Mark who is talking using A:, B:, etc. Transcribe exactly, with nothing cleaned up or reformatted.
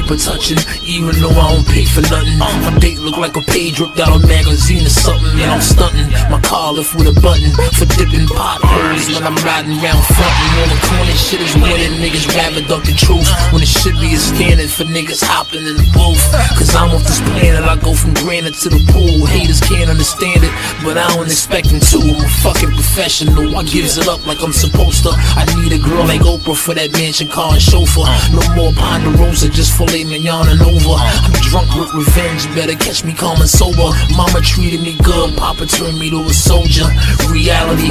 A: paper touching, even though I don't pay for nothing. My date look like a page ripped out a magazine or something, and I'm stunting. My car lift with a button for dipping potholes when I'm riding around frontin'. All the corny shit is winning, niggas rather duck the truth when it should be a standard for niggas hopping in the booth. Cause I'm off this planet, I go from granite to the pool. Haters can't understand it, but I don't expect them to. I'm a fucking professional, I gives it up like I'm supposed to. I need a girl like Oprah for that mansion, car and chauffeur. No more Ponderosa, just filet mignon and over. I'm drunk with revenge, better catch me calm and sober. Mama treated me good, Papa turned me to a soldier. Reality